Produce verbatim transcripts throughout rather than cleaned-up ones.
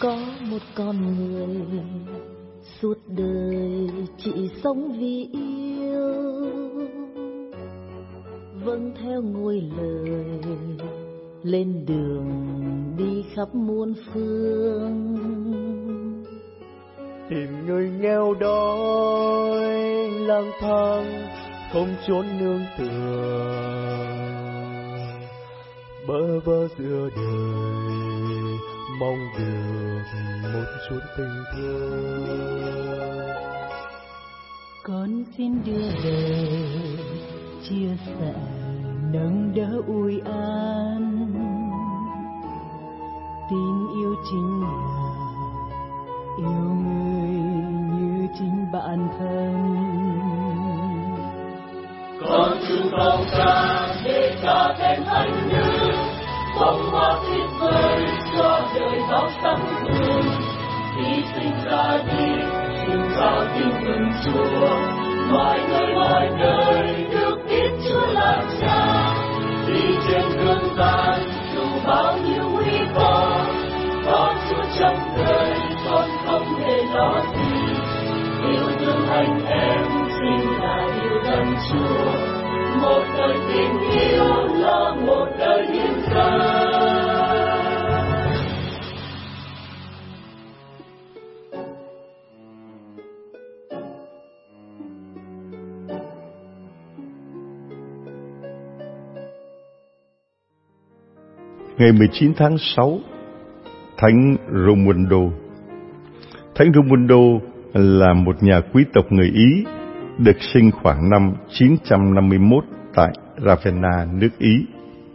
Có một con người suốt đời chỉ sống vì yêu, vâng theo ngôi lời lên đường đi khắp muôn phương, tìm người nghèo đói lang thang không chốn nương tựa, bơ vơ giữa đời mong được một chút tình thương. Con xin đưa về chia sẻ nâng đỡ ủi an, tin yêu chính là yêu người như chính bản thân. Con chung mong cha để cha thêm anh như bông hoa tuyệt vời cho đời bao sáng hương, khi sinh ra đi xin vào tin mừng Chúa, mọi người mọi đời được biết Chúa là cha. Đi trên đường dài dù bao nhiêu nguy cơ, có Chúa trong đời con không hề lo gì. Yêu thương anh em chính là yêu thân Chúa, một đời tình yêu là một đời hiến dâng. Ngày mười chín tháng sáu, Thánh Rumundo. Thánh Rumundo là một nhà quý tộc người Ý, được sinh khoảng năm chín trăm năm mươi mốt tại Ravenna, nước Ý.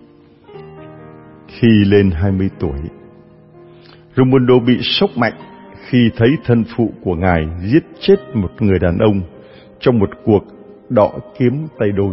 Khi lên hai mươi tuổi, Rumundo bị sốc mạnh khi thấy thân phụ của ngài giết chết một người đàn ông trong một cuộc đọ kiếm tay đôi.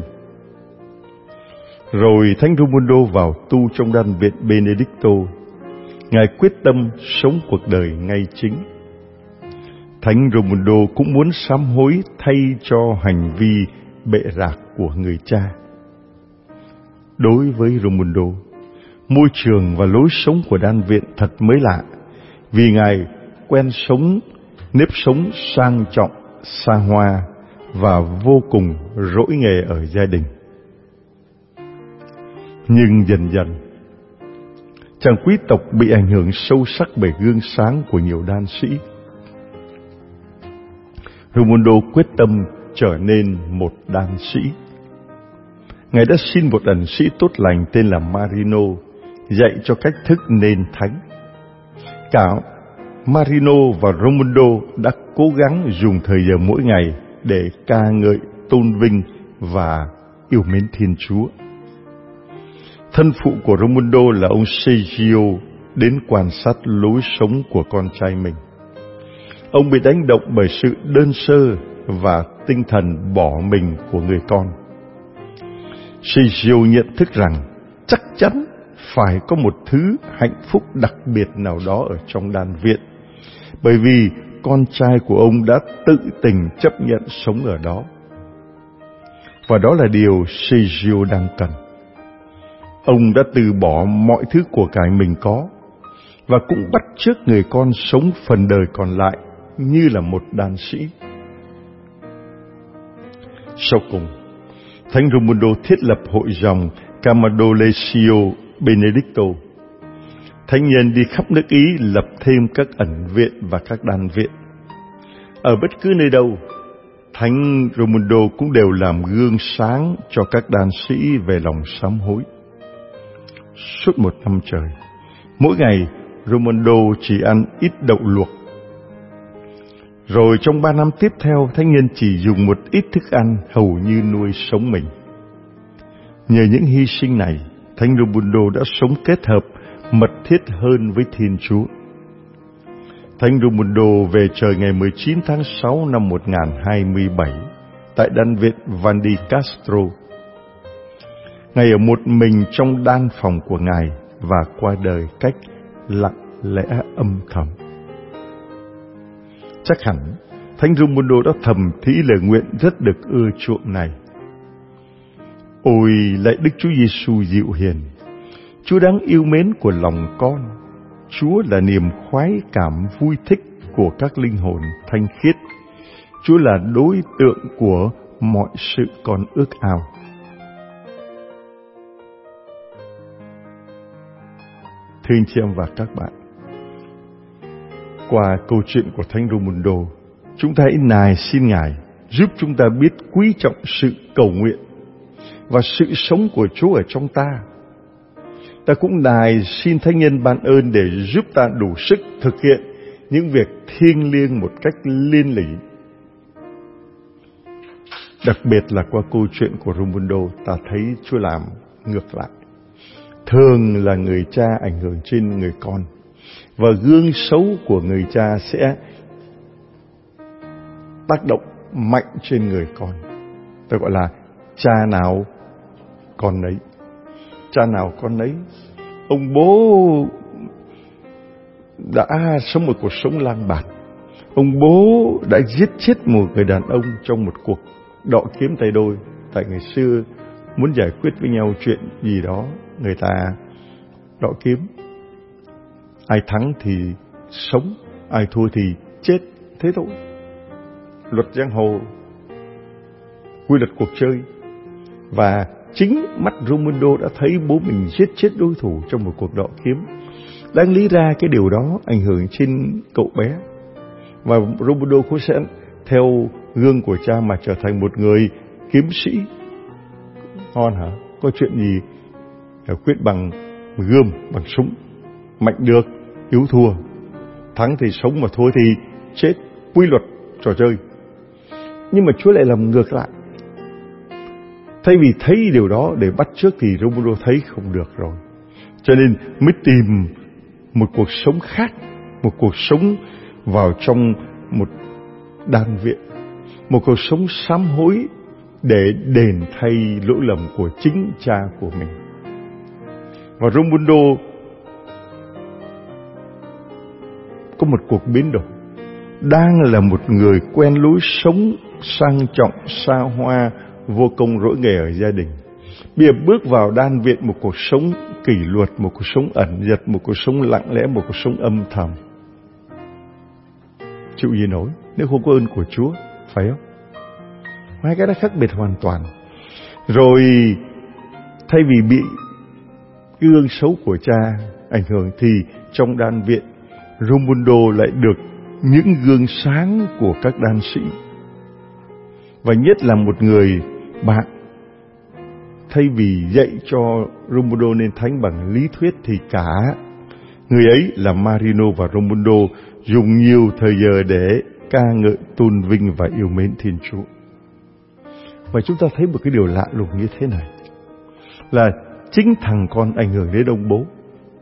Rồi Thánh Rumundo vào tu trong đan viện Benedicto. Ngài quyết tâm sống cuộc đời ngay chính. Thánh Rumundo cũng muốn sám hối thay cho hành vi bệ rạc của người cha. Đối với Rumundo, môi trường và lối sống của đan viện thật mới lạ, vì ngài quen sống nếp sống sang trọng, xa hoa và vô cùng rỗi nghề ở gia đình. Nhưng dần dần, chàng quý tộc bị ảnh hưởng sâu sắc bởi gương sáng của nhiều đan sĩ. Rumundo quyết tâm trở nên một đan sĩ. Ngài đã xin một ẩn sĩ tốt lành tên là Marino dạy cho cách thức nên thánh. Cả Marino và Rumundo đã cố gắng dùng thời giờ mỗi ngày để ca ngợi, tôn vinh và yêu mến Thiên Chúa. Thân phụ của Rumundo là ông Sergio đến quan sát lối sống của con trai mình. Ông bị đánh động bởi sự đơn sơ và tinh thần bỏ mình của người con. Sergio nhận thức rằng chắc chắn phải có một thứ hạnh phúc đặc biệt nào đó ở trong đan viện, bởi vì con trai của ông đã tự tình chấp nhận sống ở đó. Và đó là điều Sergio đang cần. Ông đã từ bỏ mọi thứ của cải mình có, và cũng bắt chước người con sống phần đời còn lại như là một đan sĩ. Sau cùng, Thánh Rumundo thiết lập hội dòng Camaldolesio Benedicto. Thánh nhân đi khắp nước Ý lập thêm các ẩn viện và các đan viện. Ở bất cứ nơi đâu, Thánh Rumundo cũng đều làm gương sáng cho các đan sĩ về lòng sám hối. Suốt một năm trời, mỗi ngày Rumundo chỉ ăn ít đậu luộc. Rồi trong ba năm tiếp theo, thánh nhân chỉ dùng một ít thức ăn hầu như nuôi sống mình. Nhờ những hy sinh này, Thánh Rumundo đã sống kết hợp mật thiết hơn với Thiên Chúa. Thánh Rumundo về trời ngày mười chín tháng sáu năm một nghìn không trăm hai mươi bảy tại đan viện Val di Castro. Ngài ở một mình trong đan phòng của Ngài và qua đời cách lặng lẽ âm thầm. Chắc hẳn Thánh Rumundo đã thầm thí lời nguyện rất được ưa chuộng này: Ôi lạy Đức Chúa Giêsu dịu hiền, Chúa đáng yêu mến của lòng con, Chúa là niềm khoái cảm vui thích của các linh hồn thanh khiết. Chúa là đối tượng của mọi sự con ước ao. Thưa anh chị em và các bạn, qua câu chuyện của Thánh Raimundo, chúng ta hãy nài xin Ngài giúp chúng ta biết quý trọng sự cầu nguyện và sự sống của Chúa ở trong ta. Ta cũng nài xin Thánh Nhân ban ơn để giúp ta đủ sức thực hiện những việc thiêng liêng một cách liên lỉ. Đặc biệt là qua câu chuyện của Raimundo, ta thấy Chúa làm ngược lại. Thường là người cha ảnh hưởng trên người con, và gương xấu của người cha sẽ tác động mạnh trên người con. Ta gọi là cha nào con nấy. Cha nào con nấy. Ông bố đã sống một cuộc sống lang bạt. Ông bố đã giết chết một người đàn ông trong một cuộc đọ kiếm tay đôi. Tại ngày xưa muốn giải quyết với nhau chuyện gì đó, người ta đọ kiếm. Ai thắng thì sống, ai thua thì chết, thế thôi. Luật giang hồ, quy luật cuộc chơi. Và chính mắt Raimundo đã thấy bố mình giết chết đối thủ trong một cuộc đọ kiếm. Đáng lý ra cái điều đó ảnh hưởng trên cậu bé, và Raimundo cũng sẽ theo gương của cha mà trở thành một người kiếm sĩ. Ngon hả? Có chuyện gì quyết bằng gươm, bằng súng. Mạnh được, yếu thua. Thắng thì sống, mà thua thì chết. Quy luật trò chơi. Nhưng mà Chúa lại làm ngược lại. Thay vì thấy điều đó để bắt chước thì Raimundo thấy không được rồi, cho nên mới tìm một cuộc sống khác, một cuộc sống vào trong một đan viện, một cuộc sống sám hối để đền thay lỗi lầm của chính cha của mình. Và Raimundo có một cuộc biến đổi. Đang là một người quen lối sống sang trọng, xa hoa, vô công rỗi nghề ở gia đình, bây giờ bước vào đan viện một cuộc sống kỷ luật, một cuộc sống ẩn dật, một cuộc sống lặng lẽ, một cuộc sống âm thầm. Chịu gì nổi nếu không có ơn của Chúa, phải không? Hai cái đó khác biệt hoàn toàn. Rồi thay vì bị cái gương xấu của cha ảnh hưởng, thì trong đan viện Raimundo lại được những gương sáng của các đan sĩ. Và nhất là một người bạn, thay vì dạy cho Raimundo nên thánh bằng lý thuyết, thì cả người ấy là Marino và Raimundo dùng nhiều thời giờ để ca ngợi, tôn vinh và yêu mến Thiên Chúa. Và chúng ta thấy một cái điều lạ lùng như thế này, là chính thằng con ảnh hưởng đến ông bố.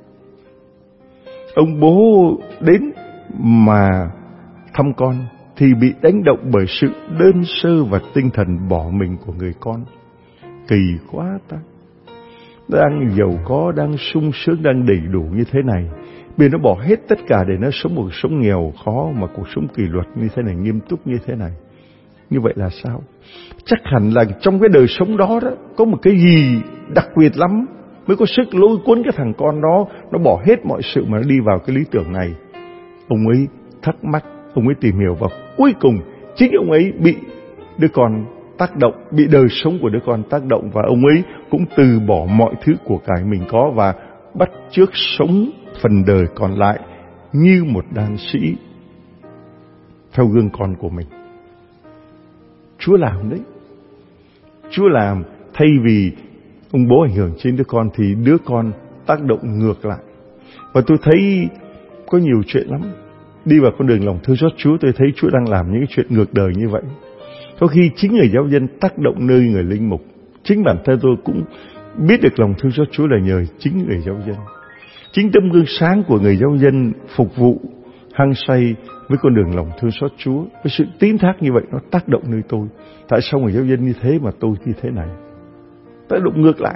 Ông bố đến mà thăm con thì bị đánh động bởi sự đơn sơ và tinh thần bỏ mình của người con. Kỳ quá ta. Đang giàu có, đang sung sướng, đang đầy đủ như thế này, bây giờ nó bỏ hết tất cả để nó sống một cuộc sống nghèo khó, mà cuộc sống kỷ luật như thế này, nghiêm túc như thế này. Như vậy là sao? Chắc hẳn là trong cái đời sống đó đó có một cái gì đặc biệt lắm mới có sức lôi cuốn cái thằng con đó. Nó bỏ hết mọi sự mà nó đi vào cái lý tưởng này. Ông ấy thắc mắc, ông ấy tìm hiểu, và cuối cùng chính ông ấy bị đứa con tác động, bị đời sống của đứa con tác động, và ông ấy cũng từ bỏ mọi thứ của cải mình có và bắt chước sống phần đời còn lại như một đan sĩ theo gương con của mình. Chúa làm đấy. Chúa làm, thay vì ông bố ảnh hưởng trên đứa con thì đứa con tác động ngược lại. Và tôi thấy có nhiều chuyện lắm. Đi vào con đường lòng thương xót Chúa, tôi thấy Chúa đang làm những chuyện ngược đời như vậy. Có khi chính người giáo dân tác động nơi người linh mục. Chính bản thân tôi cũng biết được lòng thương xót Chúa là nhờ chính người giáo dân. Chính tấm gương sáng của người giáo dân phục vụ hăng say với con đường lòng thương xót Chúa, với sự tín thác như vậy, nó tác động nơi tôi. Tại sao người giáo dân như thế mà tôi như thế này? Tác động ngược lại.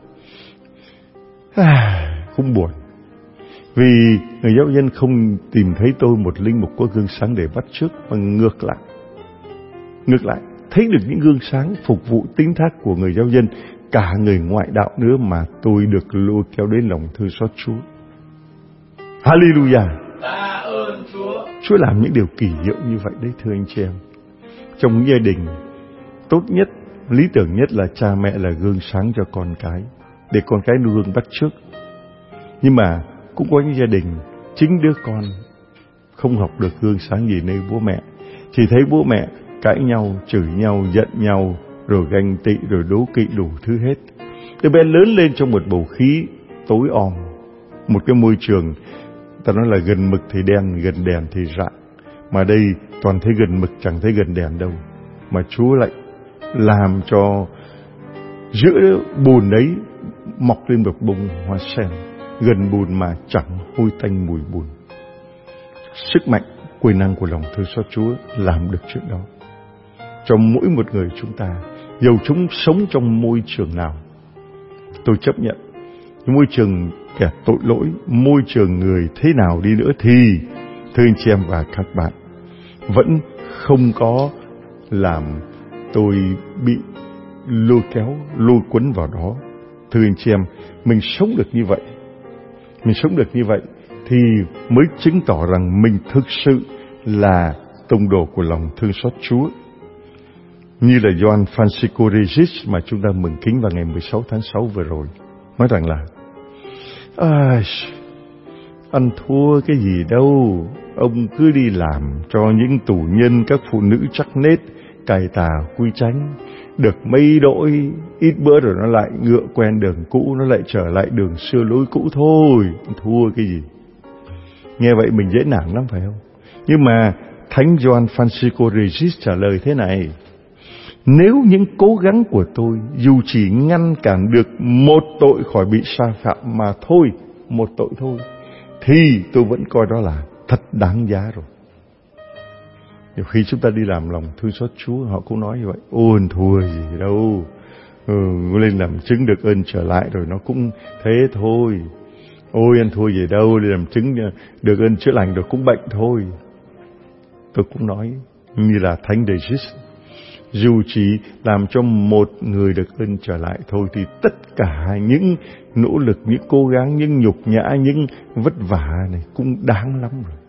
À, cũng buồn. Vì người giáo dân không tìm thấy tôi một linh mục có gương sáng để bắt chước, mà ngược lại. Ngược lại, thấy được những gương sáng phục vụ tín thác của người giáo dân, cả người ngoại đạo nữa, mà tôi được lôi kéo đến lòng thương xót Chúa. Hallelujah. Tạ ơn Chúa. Chúa làm những điều kỳ diệu như vậy đấy thưa anh chị em. Trong gia đình, tốt nhất, lý tưởng nhất là cha mẹ là gương sáng cho con cái, để con cái nuôi gương bắt chước. Nhưng mà cũng có những gia đình chính đứa con không học được gương sáng gì nơi bố mẹ, chỉ thấy bố mẹ cãi nhau, chửi nhau, giận nhau, rồi ganh tị, rồi đố kỵ đủ thứ hết. Đứa bé lớn lên trong một bầu khí tối om, một cái môi trường ta nói là gần mực thì đen, gần đèn thì rạng. Mà đây toàn thấy gần mực, chẳng thấy gần đèn đâu. Mà Chúa lại làm cho giữa bùn đấy mọc lên một bông hoa sen, gần bùn mà chẳng hôi tanh mùi bùn. Sức mạnh, quyền năng của lòng thương xót Chúa làm được chuyện đó cho mỗi một người chúng ta, dầu chúng sống trong môi trường nào. Tôi chấp nhận môi trường kẻ tội lỗi, môi trường người thế nào đi nữa thì thưa anh chị em và các bạn, vẫn không có làm tôi bị lôi kéo, lôi cuốn vào đó. Thưa anh chị em, mình sống được như vậy, mình sống được như vậy thì mới chứng tỏ rằng mình thực sự là tông đồ của lòng thương xót Chúa. Như là Gioan Francisco Regis mà chúng ta mừng kính vào ngày mười sáu tháng sáu vừa rồi, nói rằng là à, ăn thua cái gì đâu, ông cứ đi làm cho những tù nhân, các phụ nữ chắc nết, cài tà quy chánh, được mấy đổi, ít bữa rồi nó lại ngựa quen đường cũ, nó lại trở lại đường xưa lối cũ thôi, thua cái gì. Nghe vậy mình dễ nản lắm phải không? Nhưng mà Thánh Gioan Francisco Regis trả lời thế này: nếu những cố gắng của tôi dù chỉ ngăn cản được một tội khỏi bị sa phạm mà thôi, một tội thôi, thì tôi vẫn coi đó là thật đáng giá rồi. Nhiều khi chúng ta đi làm lòng thương xót Chúa, họ cũng nói như vậy: ôi thua gì đâu, ừ, lên làm chứng được ơn trở lại rồi nó cũng thế thôi. Ôi anh thua gì đâu, lên làm chứng được ơn chữa lành rồi cũng bệnh thôi. Tôi cũng nói như là Thánh Regis, dù chỉ làm cho một người được ơn trở lại thôi thì tất cả những nỗ lực, những cố gắng, những nhục nhã, những vất vả này cũng đáng lắm rồi.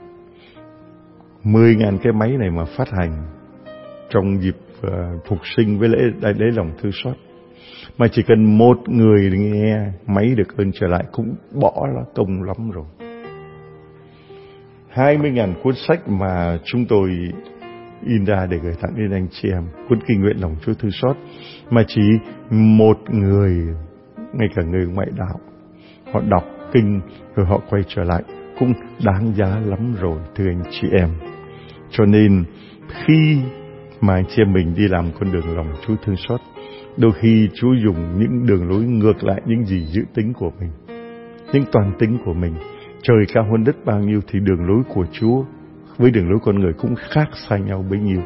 Mười ngàn cái máy này mà phát hành trong dịp uh, phục sinh với lễ đại lễ lòng thương xót, mà chỉ cần một người nghe máy được ơn trở lại cũng bỏ là công lắm rồi. Hai mươi ngàn cuốn sách mà chúng tôi in ra để gửi tặng đến anh chị em, cuốn kinh nguyện lòng Chúa thương xót, mà chỉ một người, ngay cả người ngoại đạo, họ đọc kinh rồi họ quay trở lại cũng đáng giá lắm rồi thưa anh chị em. Cho nên khi mà anh chị em mình đi làm con đường lòng Chúa thương xót, đôi khi Chúa dùng những đường lối ngược lại những gì dự tính của mình, những toàn tính của mình. Trời cao hơn đất bao nhiêu thì đường lối của Chúa với đường lối con người cũng khác xa nhau bấy nhiêu.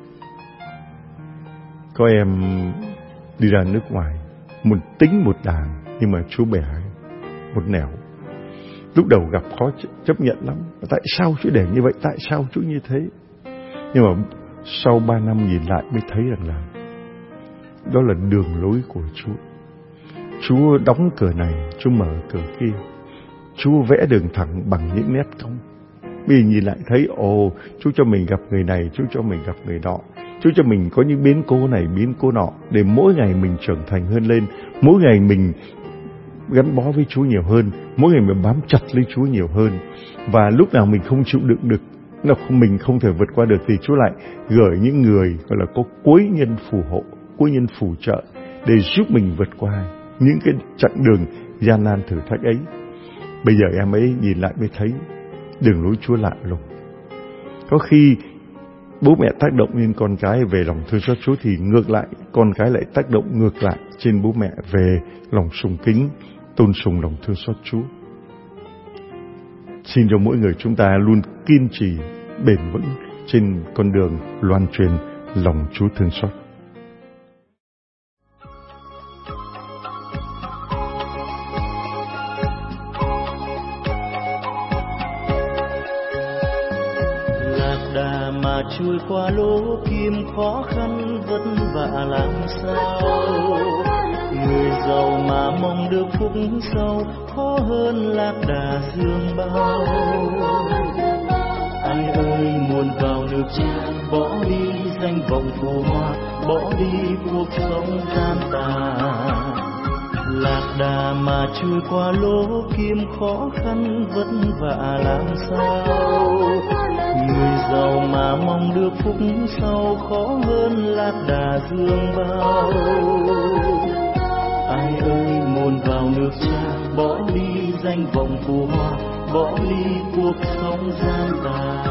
Có em đi ra nước ngoài, một tính một đàn, nhưng mà Chúa bẻ một nẻo. Lúc đầu gặp khó chấp nhận lắm. Tại sao Chúa để như vậy? Tại sao Chúa như thế? Nhưng mà sau ba năm nhìn lại mới thấy rằng là đó là đường lối của Chúa. Chúa đóng cửa này, Chúa mở cửa kia. Chúa vẽ đường thẳng bằng những nét cong. Bây giờ nhìn lại thấy, ồ, Chúa cho mình gặp người này, Chúa cho mình gặp người nọ. Chúa cho mình có những biến cố này, biến cố nọ, để mỗi ngày mình trưởng thành hơn lên. Mỗi ngày mình gắn bó với Chúa nhiều hơn. Mỗi ngày mình bám chặt lấy Chúa nhiều hơn. Và lúc nào mình không chịu đựng được, lúc mình không thể vượt qua được, thì Chúa lại gửi những người gọi là có cuối nhân phù hộ, cuối nhân phù trợ, để giúp mình vượt qua những cái chặng đường gian nan thử thách ấy. Bây giờ em ấy nhìn lại mới thấy đường lối Chúa lạ lùng. Có khi bố mẹ tác động lên con cái về lòng thương xót Chúa, thì ngược lại con cái lại tác động ngược lại trên bố mẹ về lòng sùng kính, tôn sùng lòng thương xót Chúa. Xin cho mỗi người chúng ta luôn kiên trì, bền vững trên con đường loan truyền lòng Chúa thương xót. Trôi qua lỗ kim khó khăn vất vả làm sao, Người giàu mà mong được phúc sau, khó hơn lạc đà dương bao. Ai ơi muốn vào nước Cha, bỏ đi danh vọng phù hoa, bỏ đi cuộc sống gian tà. Lạc đà mà trôi qua lỗ kim, khó khăn vất vả làm sao. Người giàu mà mong được phúc sau, khó hơn lạc đà dương bao. Ai ơi muốn vào nước Cha, bỏ đi danh vọng phù hoa, bỏ đi cuộc sống gian tà.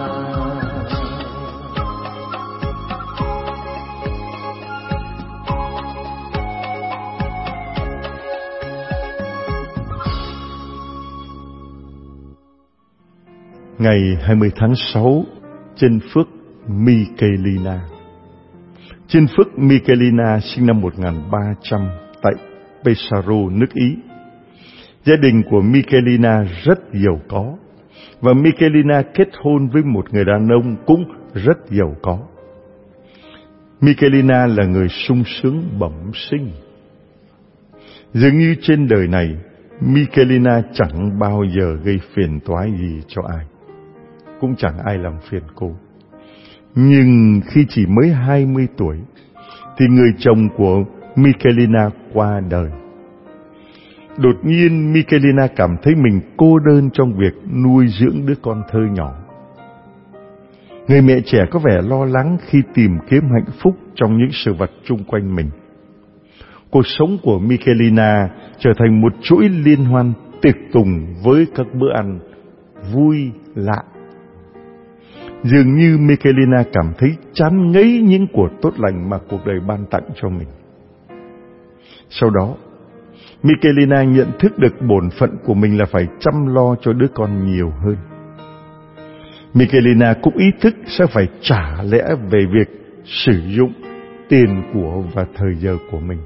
Ngày hai mươi tháng sáu, trên phước Mikelina. Trên phước Mikelina sinh năm một nghìn ba trăm tại Pesaro, nước Ý. Gia đình của Mikelina rất giàu có, và Mikelina kết hôn với một người đàn ông cũng rất giàu có. Mikelina là người sung sướng bẩm sinh. Dường như trên đời này, Mikelina chẳng bao giờ gây phiền toái gì cho ai, cũng chẳng ai làm phiền cô. Nhưng khi chỉ mới hai mươi tuổi, thì người chồng của Mikelina qua đời. Đột nhiên Mikelina cảm thấy mình cô đơn trong việc nuôi dưỡng đứa con thơ nhỏ. Người mẹ trẻ có vẻ lo lắng khi tìm kiếm hạnh phúc trong những sự vật chung quanh mình. Cuộc sống của Mikelina trở thành một chuỗi liên hoan tiệc tùng với các bữa ăn vui lạ. Dường như Mikelina cảm thấy chán ngấy những của tốt lành mà cuộc đời ban tặng cho mình. Sau đó, Mikelina nhận thức được bổn phận của mình là phải chăm lo cho đứa con nhiều hơn. Mikelina cũng ý thức sẽ phải trả lẽ về việc sử dụng tiền của và thời giờ của mình.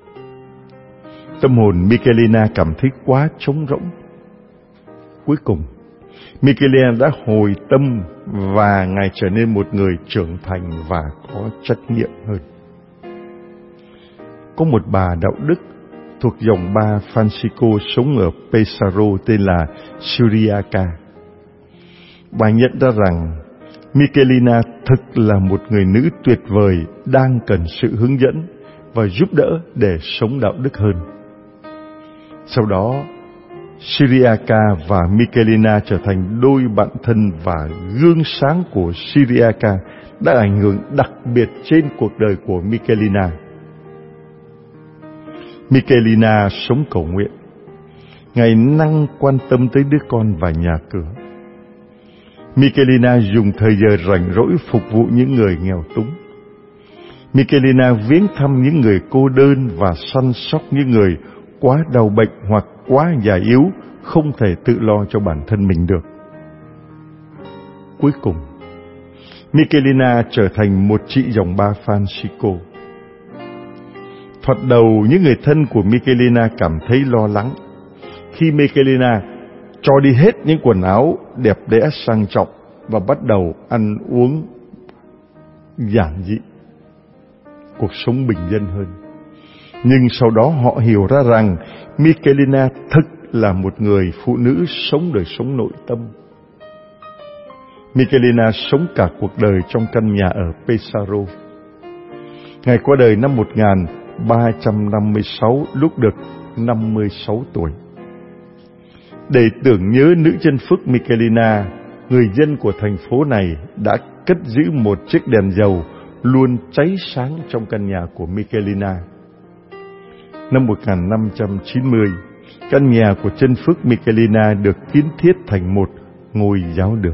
Tâm hồn Mikelina cảm thấy quá trống rỗng. Cuối cùng, Mikelina đã hồi tâm và ngài trở nên một người trưởng thành và có trách nhiệm hơn. Có một bà đạo đức thuộc dòng ba Francisco sống ở Pesaro tên là Suriaca. Bà nhận ra rằng Mikelina thực là một người nữ tuyệt vời đang cần sự hướng dẫn và giúp đỡ để sống đạo đức hơn. Sau đó, Suriaca và Mikelina trở thành đôi bạn thân, và gương sáng của Suriaca đã ảnh hưởng đặc biệt trên cuộc đời của Mikelina. Mikelina sống cầu nguyện, ngày năng quan tâm tới đứa con và nhà cửa. Mikelina dùng thời giờ rảnh rỗi phục vụ những người nghèo túng. Mikelina viếng thăm những người cô đơn và săn sóc những người quá đau bệnh hoặc quá già yếu, không thể tự lo cho bản thân mình được. Cuối cùng, Mikelina trở thành một chị dòng ba Francisco. Thoạt đầu, những người thân của Mikelina cảm thấy lo lắng khi Mikelina cho đi hết những quần áo đẹp đẽ sang trọng và bắt đầu ăn uống giản dị, cuộc sống bình dân hơn. Nhưng sau đó họ hiểu ra rằng Mikelina thực là một người phụ nữ sống đời sống nội tâm. Mikelina sống cả cuộc đời trong căn nhà ở Pesaro. Ngài qua đời năm một nghìn ba trăm năm mươi sáu lúc được năm mươi sáu tuổi. Để tưởng nhớ nữ chân phước Mikelina, người dân của thành phố này đã cất giữ một chiếc đèn dầu luôn cháy sáng trong căn nhà của Mikelina. Năm một nghìn năm trăm chín mươi, căn nhà của chân phước Mikelina được kiến thiết thành một ngôi giáo đường.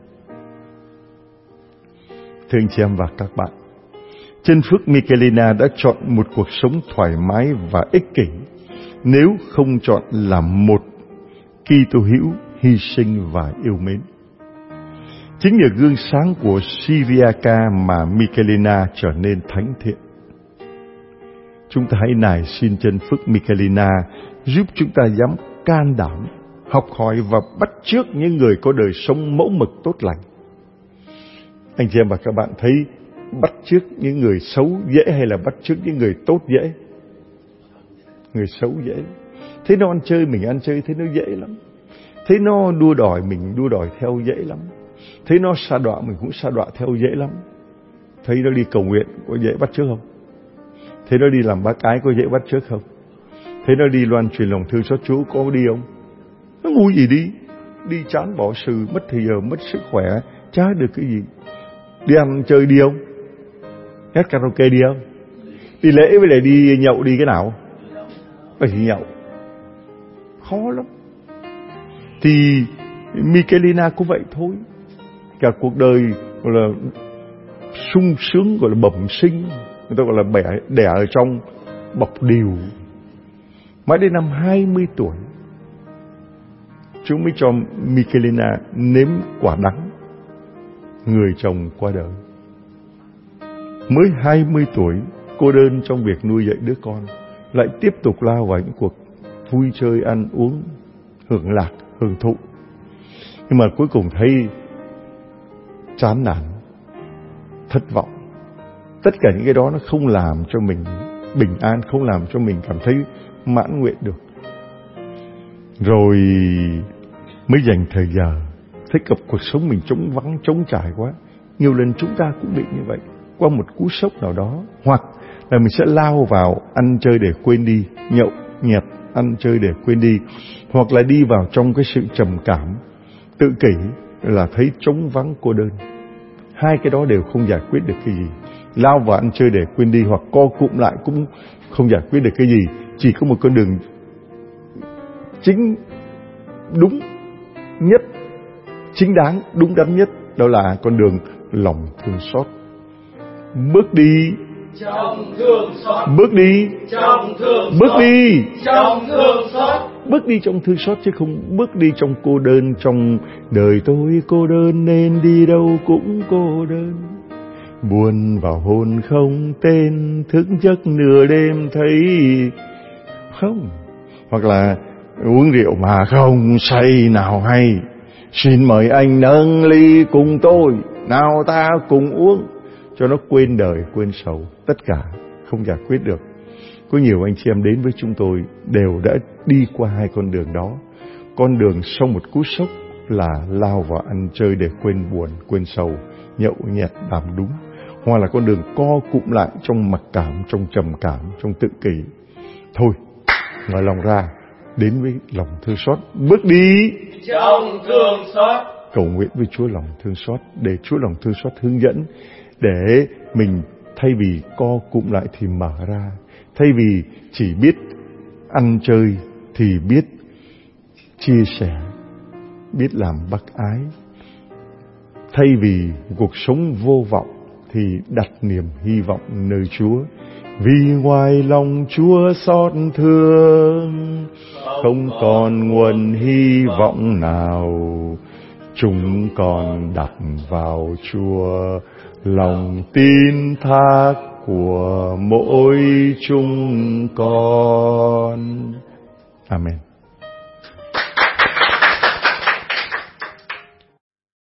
Thưa anh chị em và các bạn, chân phước Mikelina đã chọn một cuộc sống thoải mái và ích kỷ, nếu không chọn làm một Kitô hữu hy sinh và yêu mến. Chính nhờ gương sáng của Suriaca mà Mikelina trở nên thánh thiện. Chúng ta hãy nài xin chân phước Mikelina giúp chúng ta dám can đảm, học hỏi và bắt chước những người có đời sống mẫu mực tốt lành. Anh chị em và các bạn thấy bắt chước những người xấu dễ hay là bắt chước những người tốt dễ? Người xấu dễ. Thế nó ăn chơi mình ăn chơi, thế nó dễ lắm. Thế nó đua đòi mình đua đòi theo dễ lắm. Thế nó sa đọa mình cũng sa đọa theo dễ lắm. Thấy nó đi cầu nguyện có dễ bắt chước không? Thế nó đi làm bác ái có dễ bắt chước không? Thế nó đi loan truyền lòng thương xót Chúa có đi không? Nó ngu gì đi. Đi chán bỏ sự, mất thời giờ, mất sức khỏe, chả được cái gì. Đi ăn chơi đi không? Hát karaoke đi không? Đi lễ với lại đi nhậu đi cái nào? Phải đi nhậu. Khó lắm. Thì Michelina cũng vậy thôi. Cả cuộc đời gọi là sung sướng, gọi là bẩm sinh, người ta gọi là bẻ, đẻ ở trong bọc điều. Mãi đến năm hai mươi tuổi chúng mới cho Michelina nếm quả đắng. Người chồng qua đời. Mới hai mươi tuổi, cô đơn trong việc nuôi dạy đứa con, lại tiếp tục lao vào những cuộc vui chơi, ăn uống, hưởng lạc, hưởng thụ. Nhưng mà cuối cùng thấy chán nản, thất vọng. Tất cả những cái đó nó không làm cho mình bình an, không làm cho mình cảm thấy mãn nguyện được. Rồi mới dành thời giờ, thấy cặp cuộc sống mình trống vắng, trống trải quá. Nhiều lần chúng ta cũng bị như vậy, qua một cú sốc nào đó. Hoặc là mình sẽ lao vào ăn chơi để quên đi, nhậu nhẹt, ăn chơi để quên đi. Hoặc là đi vào trong cái sự trầm cảm, tự kỷ, là thấy trống vắng cô đơn. Hai cái đó đều không giải quyết được cái gì. Lao vào ăn chơi để quên đi hoặc co cụm lại cũng không giải quyết được cái gì. Chỉ có một con đường chính, đúng nhất, chính đáng, đúng đắn nhất, đó là con đường lòng thương xót. Bước đi trong thương xót, bước đi trong thương bước xót, đi trong thương xót, bước đi trong thương xót chứ không bước đi trong cô đơn. Trong đời tôi cô đơn nên đi đâu cũng cô đơn. Buồn vào hồn không tên, thức giấc nửa đêm thấy không. Hoặc là uống rượu mà không say nào hay, xin mời anh nâng ly cùng tôi, nào ta cùng uống. Cho nó quên đời, quên sầu. Tất cả không giải quyết được. Có nhiều anh chị em đến với chúng tôi đều đã đi qua hai con đường đó. Con đường sau một cú sốc là lao vào ăn chơi để quên buồn, quên sầu, nhậu nhẹt làm đúng. Hoặc là con đường co cụm lại trong mặc cảm, trong trầm cảm, trong tự kỷ. Thôi, mở lòng ra, đến với lòng thương xót. Bước đi trong thương xót. Cầu nguyện với Chúa lòng thương xót, để Chúa lòng thương xót hướng dẫn, để mình thay vì co cụm lại thì mở ra. Thay vì chỉ biết ăn chơi thì biết chia sẻ, biết làm bác ái. Thay vì cuộc sống vô vọng thì đặt niềm hy vọng nơi Chúa. Vì ngoài lòng Chúa xót thương, không còn nguồn hy vọng nào, chúng còn đặt vào Chúa lòng tin thác của mỗi chúng con. Amen.